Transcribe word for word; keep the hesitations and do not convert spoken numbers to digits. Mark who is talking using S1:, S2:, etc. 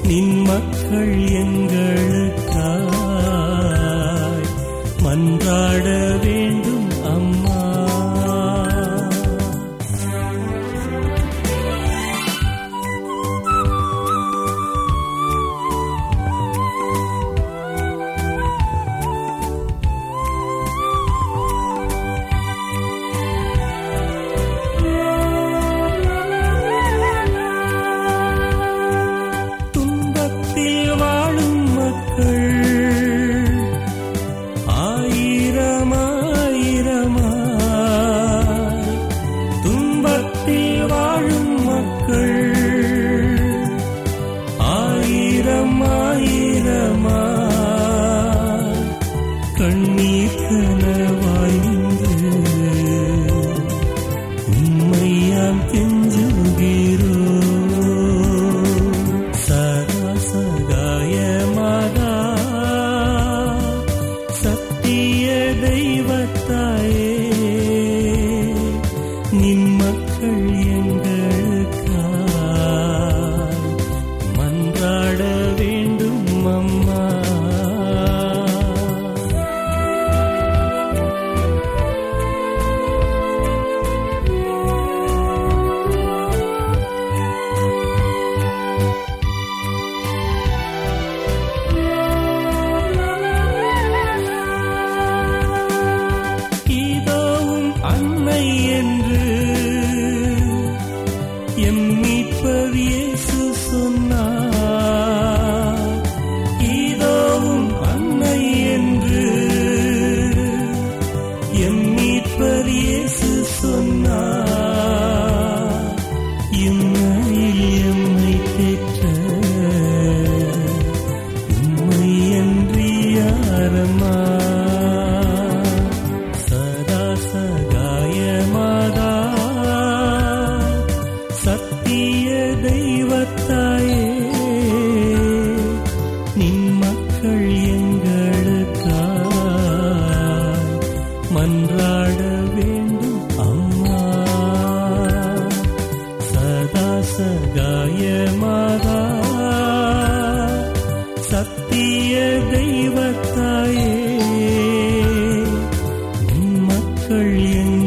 S1: நின் மக்கள் எங்களுக்காய் மன்றாட வேண்டும் அம்மா. கண்ணீர் கனவாய்ந்து உம்மையாம் கெஞ்சுகிறோ. சராசகாயமாதா சத்திய தெய்வத்தாயே, நின் மக்கள் எங்களுக்காய் மன்றாட வேண்டும் அம்மா. அன்னை என்று எம் மீட்பர் இயேசு சொன்னார். இதோவும் அன்னை என்று எம் மீட்பர் இயேசு சொன்னார். இம்மையில் எம்மை பெற்ற உம்மை அன்றி யாரம்மா. சகாயமாதா சத்திய தெய்வத்தாயே, நின் மக்கள் எங்களுக்காய் மன்றாட வேண்டும் அம்மா. சதா சகாயமாதா சத்திய தெய்வத்தாயே, மக்கள்